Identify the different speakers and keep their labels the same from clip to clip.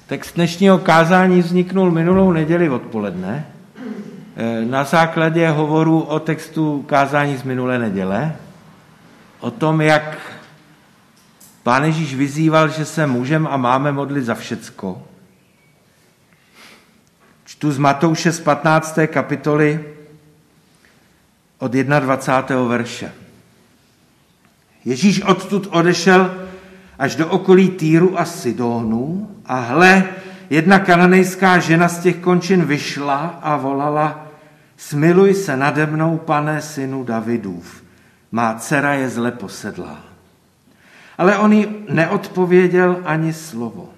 Speaker 1: Text dnešního kázání vzniknul minulou neděli odpoledne na základě hovoru o textu kázání z minulé neděle, o tom, jak Pán Ježíš vyzýval, že se můžeme a máme modlit za všecko. Čtu z Matouše z 15. kapitoly od 21. verše. Ježíš odtud odešel až do okolí Týru a Sidónu a hle, jedna kananejská žena z těch končin vyšla a volala: Smiluj se nade mnou, Pane, synu Davidův, má dcera je zle posedlá. Ale on jí neodpověděl ani slovo.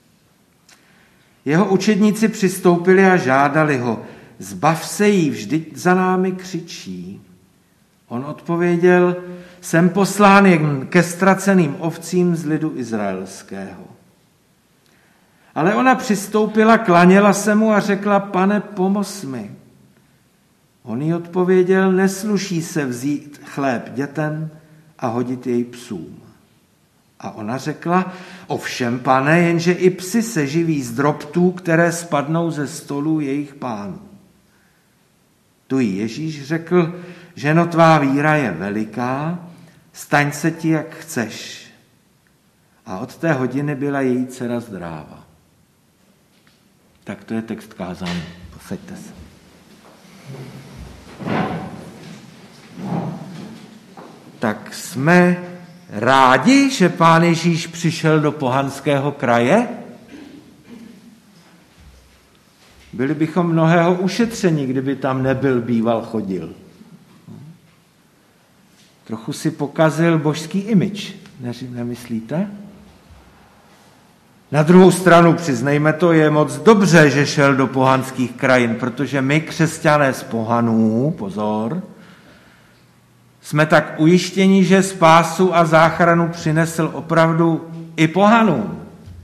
Speaker 1: Jeho učedníci přistoupili a žádali ho: Zbav se jí, vždyť za námi křičí. On odpověděl: Jsem poslán jen ke ztraceným ovcím z lidu izraelského. Ale ona přistoupila, klaněla se mu a řekla: Pane, pomoz mi. On jí odpověděl: Nesluší se vzít chléb dětem a hodit jej psům. A ona řekla: Ovšem, Pane, jenže i psi se živí z drobtů, které spadnou ze stolů jejich pánů. Tu jí Ježíš řekl: Ženo, tvá víra je veliká, staň se ti, jak chceš. A od té hodiny byla její dcera zdráva. Tak to je text kázání. Posaďte se. Tak jsme rádi, že Pán Ježíš přišel do pohanského kraje? Byli bychom mnohého ušetřeni, kdyby tam nebyl, býval, chodil. Trochu si pokazil božský image, nemyslíte? Na druhou stranu, přiznejme to, je moc dobře, že šel do pohanských krajin, protože my, křesťané z pohanů, pozor, jsme tak ujištěni, že spásu a záchranu přinesl opravdu i pohanům.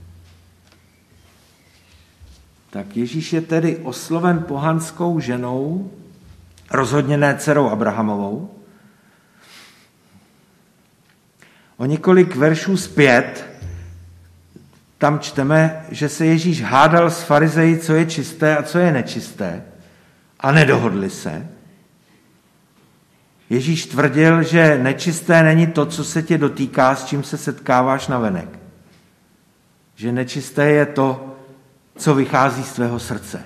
Speaker 1: Tak Ježíš je tedy osloven pohanskou ženou, rozhodně ne dcerou Abrahamovou. O několik veršů zpět tam čteme, že se Ježíš hádal s farizeji, co je čisté a co je nečisté, a nedohodli se. Ježíš tvrdil, že nečisté není to, co se tě dotýká, s čím se setkáváš navenek. Že nečisté je to, co vychází z tvého srdce.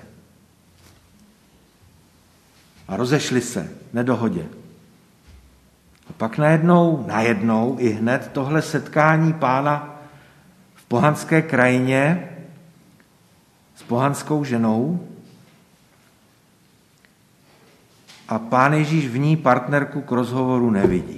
Speaker 1: A rozešli se, nedohodě. A pak najednou i hned tohle setkání Pána v pohanské krajině s pohanskou ženou a Pán Ježíš v ní partnerku k rozhovoru nevidí.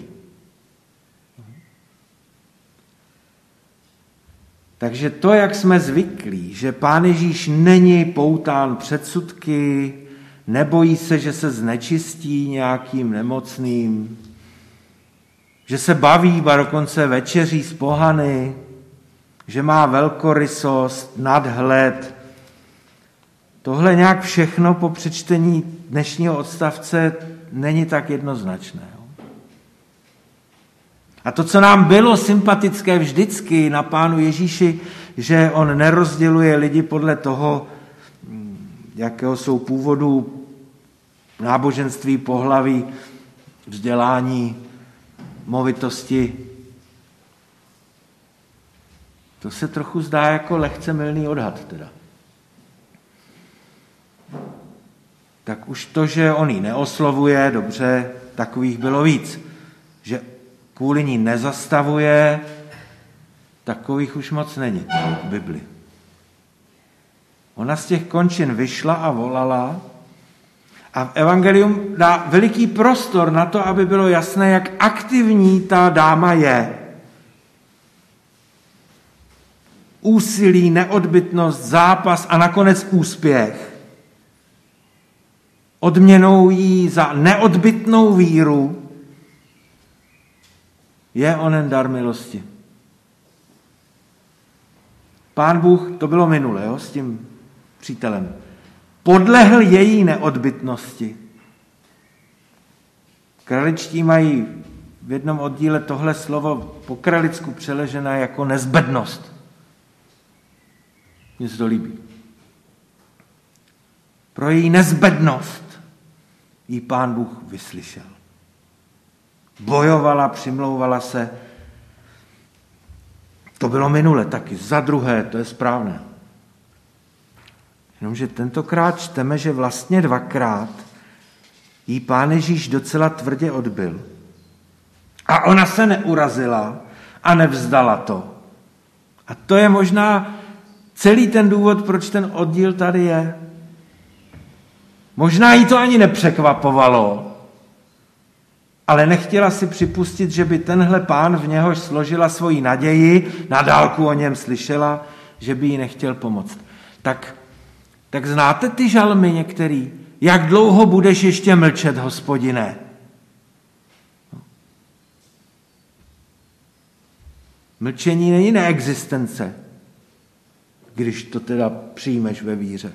Speaker 1: Takže to, jak jsme zvyklí, že Pán Ježíš není poután předsudky, nebojí se, že se znečistí nějakým nemocným, že se baví, ba dokonce večeří s pohany, že má velkorysost, nadhled. Tohle nějak všechno po přečtení dnešního odstavce není tak jednoznačné. A to, co nám bylo sympatické vždycky na Pánu Ježíši, že on nerozděluje lidi podle toho, jakého jsou původu, náboženství, pohlaví, vzdělání, movitosti. To se trochu zdá jako lehce mylný odhad teda. Tak už to, že on ji neoslovuje, dobře, takových bylo víc. Že kvůli ní nezastavuje, takových už moc není v Bibli. Ona z těch končin vyšla a volala a evangelium dá veliký prostor na to, aby bylo jasné, jak aktivní ta dáma je. Úsilí, neodbytnost, zápas a nakonec úspěch. Odměnou jí za neodbytnou víru je onen dar milosti. Pán Bůh, to bylo minule, s tím přítelem, podlehl její neodbytnosti. Kraličtí mají v jednom oddíle tohle slovo po kralicku přeležené jako nezbednost. Mně se to líbí. Pro její nezbednost jí Pán Bůh vyslyšel. Bojovala, přimlouvala se. To bylo minule taky. Za druhé, to je správné. Jenomže tentokrát čteme, že vlastně dvakrát jí Pán Ježíš docela tvrdě odbyl. A ona se neurazila a nevzdala to. A to je možná celý ten důvod, proč ten oddíl tady je. Možná jí to ani nepřekvapovalo, ale nechtěla si připustit, že by tenhle pán, v něhož složila svoji naději, na dálku o něm slyšela, že by jí nechtěl pomoct. Tak znáte ty žalmy některý? Jak dlouho budeš ještě mlčet, Hospodine? Mlčení není neexistence, když to teda přijmeš ve víře.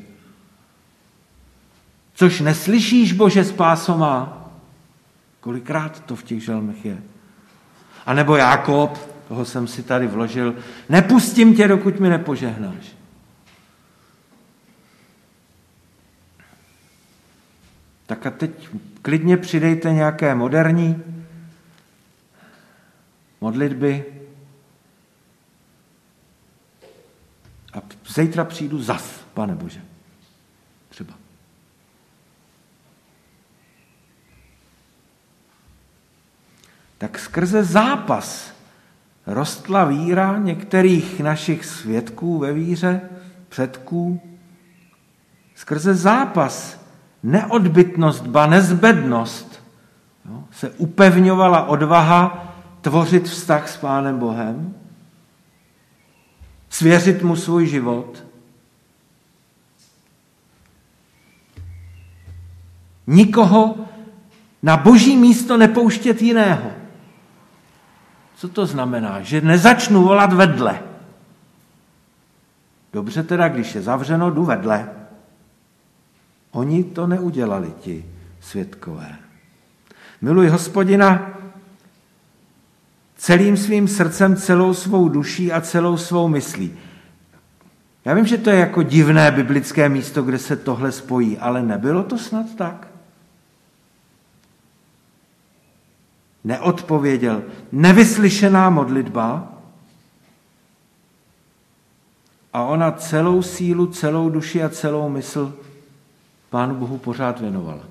Speaker 1: Což neslyšíš, Bože, spáso má? Kolikrát to v těch žalmech je? A nebo Jákob, toho jsem si tady vložil, nepustím tě, dokud mi nepožehnáš. Tak a teď klidně přidejte nějaké moderní modlitby a zítra přijdu zas, Pane Bože. Třeba. Tak skrze zápas rostla víra některých našich svědků ve víře, předků. Skrze zápas, neodbytnost, ba nezbednost, se upevňovala odvaha tvořit vztah s Pánem Bohem, svěřit mu svůj život. Nikoho na boží místo nepouštět jiného. Co to znamená? Že nezačnu volat vedle. Dobře teda, když je zavřeno, jdu vedle. Oni to neudělali, ti svědkové. Miluj Hospodina celým svým srdcem, celou svou duší a celou svou myslí. Já vím, že to je jako divné biblické místo, kde se tohle spojí, ale nebylo to snad tak? Neodpověděl. Nevyslyšená modlitba a ona celou sílu, celou duši a celou mysl Pánu Bohu pořád věnovala.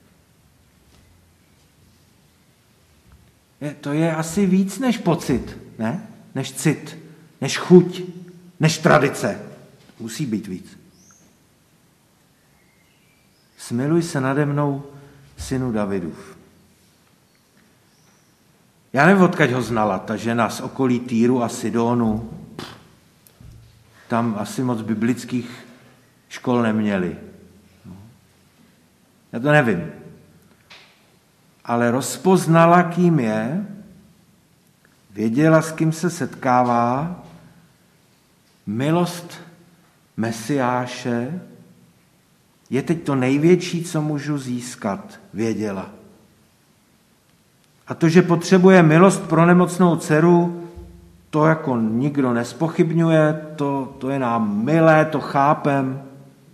Speaker 1: To je asi víc než pocit, ne? Než cit, než chuť, než tradice. Musí být víc. Smiluj se nade mnou, synu Davidův. Já nevím, odkud ho znala, ta žena z okolí Týru a Sidonu. Tam asi moc biblických škol neměli. Já to nevím. Ale rozpoznala, kým je, věděla, s kým se setkává, milost Mesiáše je teď to největší, co můžu získat, věděla. A to, že potřebuje milost pro nemocnou dceru, to jako nikdo nespochybňuje, to je nám milé, to chápem.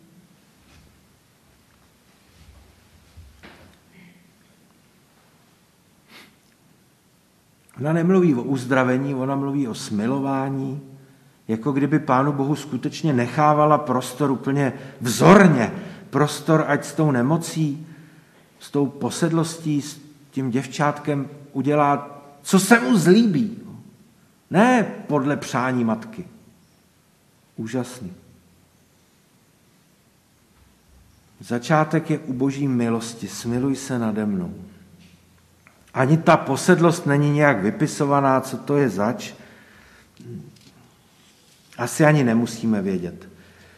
Speaker 1: Ona nemluví o uzdravení, ona mluví o smilování, jako kdyby Pánu Bohu skutečně nechávala prostor úplně vzorně, prostor, ať s tou nemocí, s tou posedlostí, s tím děvčátkem udělá, co se mu zlíbí. Ne podle přání matky. Úžasný. Začátek je u boží milosti. Smiluj se nade mnou. Ani ta posedlost není nějak vypisovaná, co to je zač. Asi ani nemusíme vědět.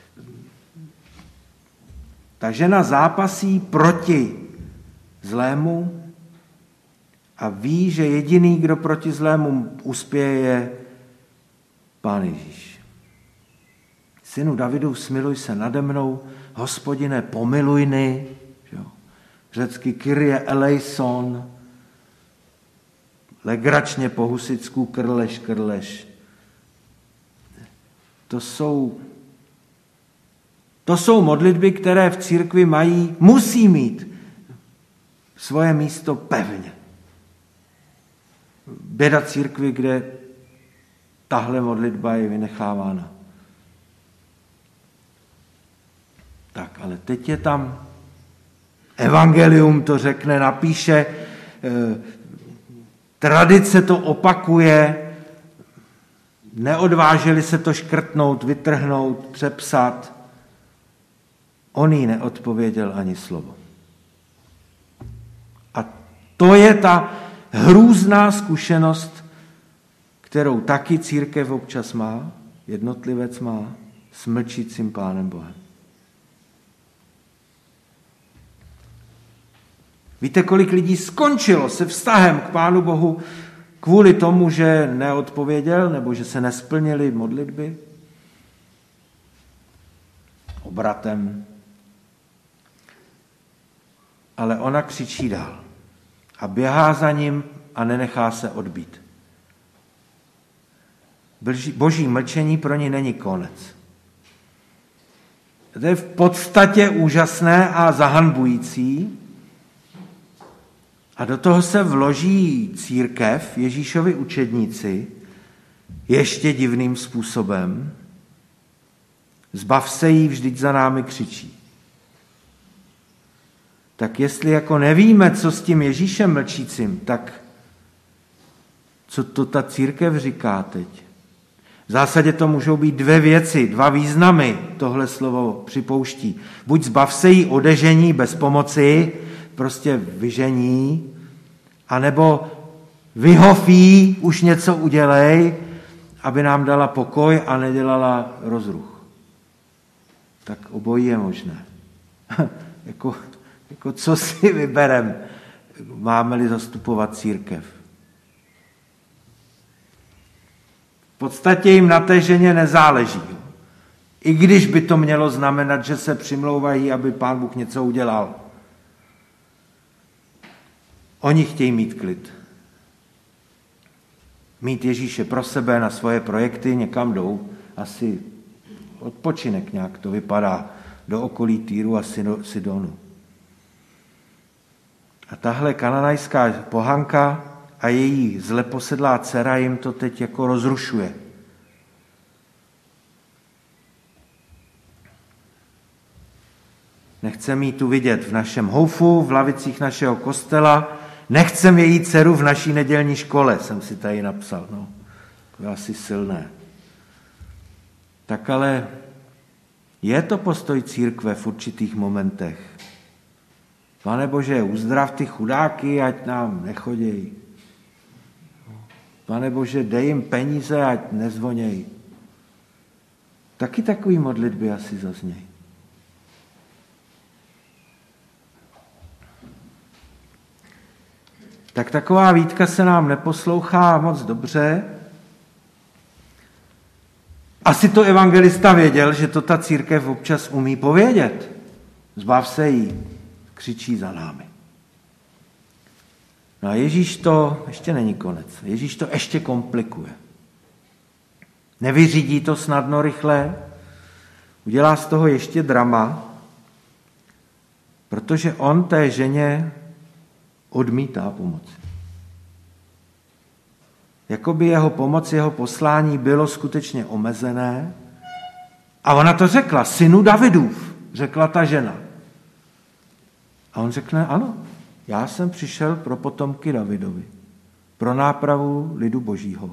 Speaker 1: Ta žena zápasí proti zlému a ví, že jediný, kdo proti zlému uspěje, je Pán Ježíš. Synu Davidův, smiluj se nade mnou, Hospodine, pomilujny, řecky Kyrie eleison, legračně po husitsku krleš. To jsou To jsou modlitby, které v církvi musí mít svoje místo pevně. Běda církvi, kde tahle modlitba je vynechávána. Tak, ale teď je tam evangelium, to řekne, napíše, tradice to opakuje, neodvážili se to škrtnout, vytrhnout, přepsat. On jí neodpověděl ani slovo. A to je ta hrůzná zkušenost, kterou taky církev občas má, jednotlivec má, s mlčícím Pánem Bohem. Víte, kolik lidí skončilo se vztahem k Pánu Bohu kvůli tomu, že neodpověděl nebo že se nesplnily modlitby? Obratem. Ale ona křičí dál a běhá za ním a nenechá se odbít. Boží mlčení pro ní není konec. To je v podstatě úžasné a zahanbující. A do toho se vloží církev, Ježíšovi učedníci, ještě divným způsobem. Zbav se jí, vždyť za námi křičí. Tak jestli jako nevíme, co s tím Ježíšem mlčícím, tak co to ta církev říká teď? V zásadě to můžou být dvě věci, dva významy, tohle slovo připouští. Buď zbav se jí odežení bez pomoci, prostě vyžení, anebo vyhofí, už něco udělej, aby nám dala pokoj a nedělala rozruch. Tak obojí je možné. jako co si vyberem, máme-li zastupovat církev. V podstatě jim na té ženě nezáleží. I když by to mělo znamenat, že se přimlouvají, aby Pán Bůh něco udělal. Oni chtějí mít klid. Mít Ježíše pro sebe na svoje projekty, někam jdou, asi odpočinek nějak to vypadá, do okolí Týru a Sidonu. A tahle kananajská pohanka a její zle posedlá dcera jim to teď jako rozrušuje. Nechcem jí tu vidět v našem houfu, v lavicích našeho kostela, nechcem její dceru v naší nedělní škole, jsem si tady napsal. No, to je asi silné. Tak ale je to postoj církve v určitých momentech. Pane Bože, uzdrav ty chudáky, ať nám nechodějí. Pane Bože, dej jim peníze, ať nezvonějí. Taky takový modlitby asi zaznějí. Tak taková výtka se nám neposlouchá moc dobře. Asi to evangelista věděl, že to ta církev občas umí povědět. Zbav se jí, křičí za námi. No a Ježíš to, ještě není konec, Ježíš to ještě komplikuje. Nevyřídí to snadno rychle, udělá z toho ještě drama, protože on té ženě odmítá pomoci. Jakoby jeho pomoc, jeho poslání bylo skutečně omezené. A ona to řekla, synu Davidův, řekla ta žena. A on řekne, ano, já jsem přišel pro potomky Davidovi, pro nápravu lidu Božího.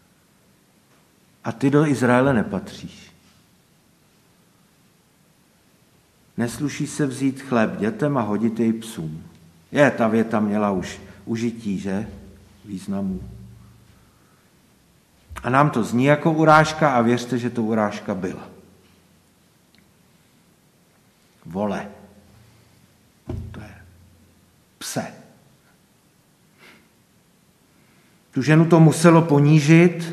Speaker 1: A ty do Izraele nepatříš. Nesluší se vzít chléb dětem a hodit jej psům. Ta věta měla už užití, že? Významu. A nám to zní jako urážka a věřte, že to urážka byla. Vole. To je pse. Tu ženu to muselo ponížit.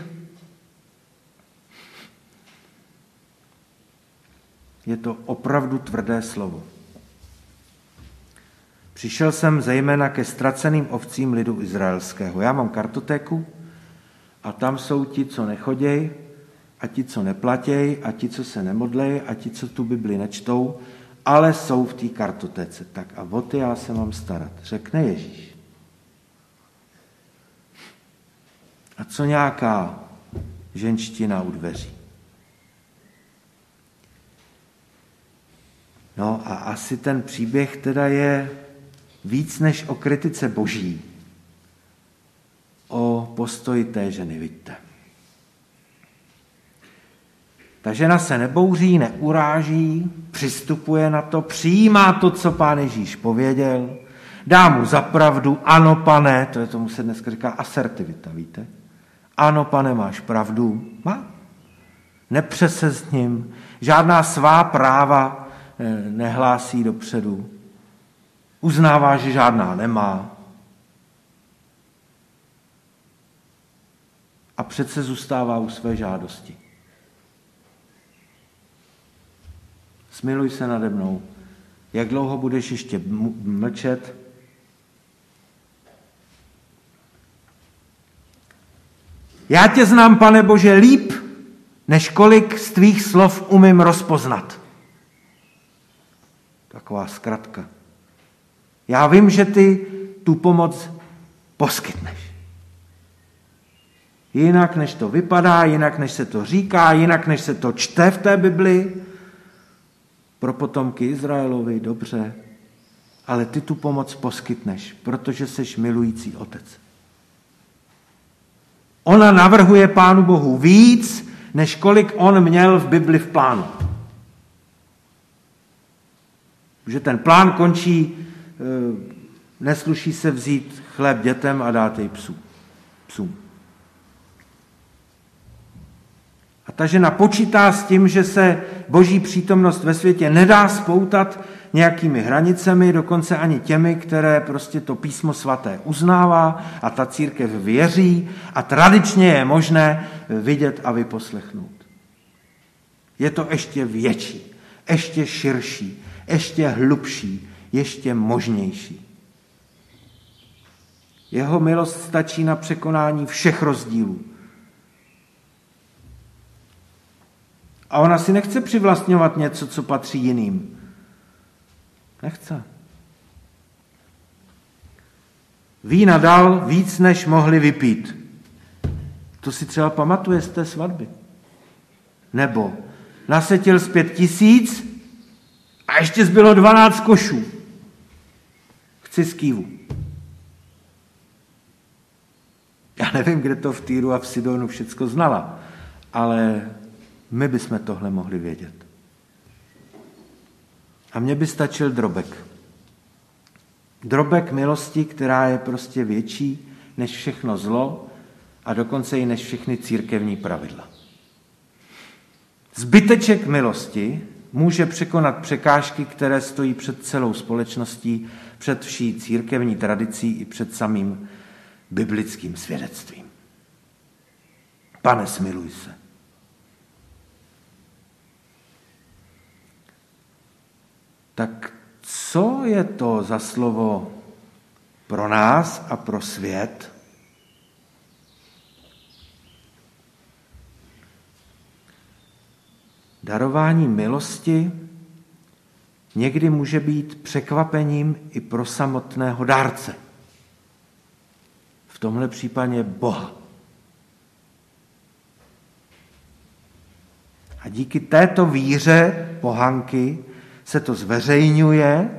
Speaker 1: Je to opravdu tvrdé slovo. Přišel jsem zejména ke ztraceným ovcím lidu izraelského. Já mám kartotéku a tam jsou ti, co nechodějí a ti, co neplatěj, a ti, co se nemodlej, a ti, co tu Bibli nečtou, ale jsou v té kartotéce. Tak a o ty já se mám starat, řekne Ježíš. A co nějaká ženština u dveří? No a asi ten příběh teda je víc než o kritice boží, o postoji té ženy, vidíte. Ta žena se nebouří, neuráží, přistupuje na to, přijímá to, co pán Ježíš pověděl, dá mu za pravdu, ano, pane, to je tomu se dneska říká asertivita, víte? Ano, pane, máš pravdu, má. Nepře se s ním, žádná svá práva nehlásí dopředu, uznává, že žádná nemá. A přece zůstává u své žádosti. Smiluj se nade mnou. Jak dlouho budeš ještě mlčet? Já tě znám, Pane Bože, líp, než kolik z tvých slov umím rozpoznat. Taková zkratka. Já vím, že ty tu pomoc poskytneš. Jinak, než to vypadá, jinak, než se to říká, jinak, než se to čte v té Bibli. Pro potomky Izraelovi, dobře, ale ty tu pomoc poskytneš, protože jsi milující otec. Ona navrhuje Pánu Bohu víc, než kolik on měl v Bibli v plánu. Že ten plán končí, nesluší se vzít chléb dětem a dát jej psům. A ta žena počítá s tím, že se boží přítomnost ve světě nedá spoutat nějakými hranicemi, dokonce ani těmi, které prostě to písmo svaté uznává a ta církev věří a tradičně je možné vidět a vyposlechnout. Je to ještě větší, ještě širší, ještě hlubší, ještě možnější. Jeho milost stačí na překonání všech rozdílů. A ona si nechce přivlastňovat něco, co patří jiným. Nechce. Vína dal víc, než mohli vypít. To si třeba pamatuje z té svatby. Nebo nasetil z 5 000 a ještě zbylo 12 košů. Chci z Kývu. Já nevím, kde to v Týru a v Sidonu všecko znala, ale my bychom tohle mohli vědět. A mně by stačil drobek. Drobek milosti, která je prostě větší než všechno zlo a dokonce i než všechny církevní pravidla. Zbyteček milosti může překonat překážky, které stojí před celou společností, před vší církevní tradicí i před samým biblickým svědectvím. Pane, smiluj se. Tak co je to za slovo pro nás a pro svět? Darování milosti někdy může být překvapením i pro samotného dárce. V tomhle případě Boha. A díky této víře pohanky se to zveřejňuje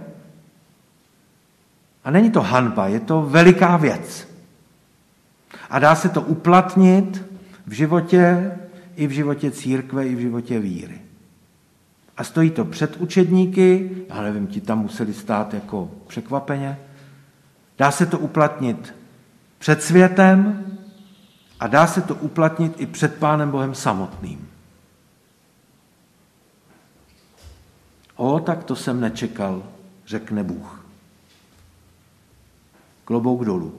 Speaker 1: a není to hanba, je to veliká věc. A dá se to uplatnit v životě, i v životě církve, i v životě víry. A stojí to před učedníky, já nevím, ti tam museli stát jako překvapeně. Dá se to uplatnit před světem a dá se to uplatnit i před Pánem Bohem samotným. Tak to jsem nečekal, řekne Bůh. Klobouk dolů.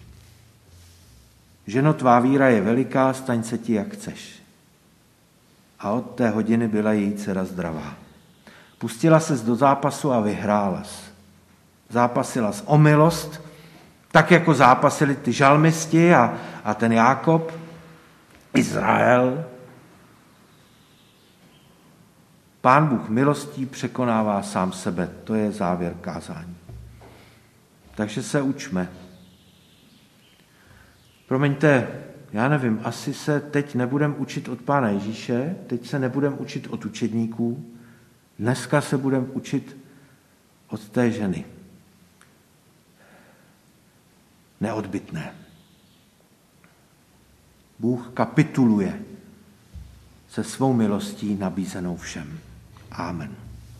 Speaker 1: Ženo, tvá víra je veliká, staň se ti, jak chceš. A od té hodiny byla její dcera zdravá. Pustila ses do zápasu a vyhrála. Zápasila o milost, tak jako zápasili ty žalmisti a ten Jákob, Izrael. Pán Bůh milostí překonává sám sebe. To je závěr kázání. Takže se učme. Promiňte, já nevím, asi se teď nebudem učit od Pána Ježíše, teď se nebudem učit od učedníků, dneska se budem učit od té ženy. Neodbytné. Bůh kapituluje se svou milostí nabízenou všem. Amen.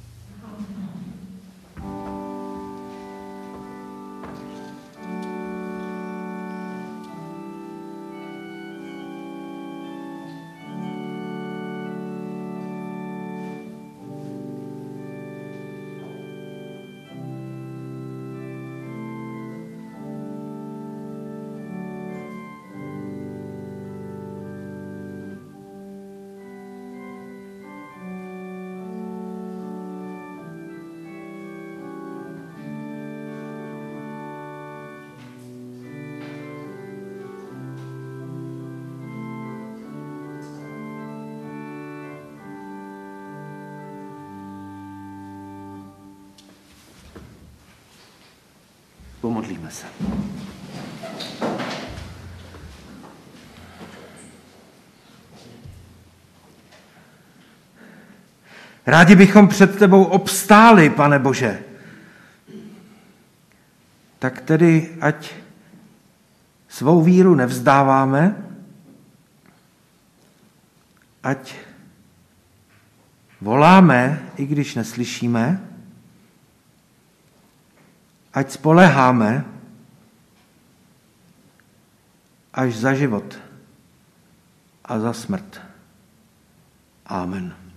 Speaker 1: Pomodlíme se. Rádi bychom před tebou obstáli, Pane Bože. Tak tedy, ať svou víru nevzdáváme, ať voláme, i když neslyšíme, ať spoléháme až za život a za smrt. Amen.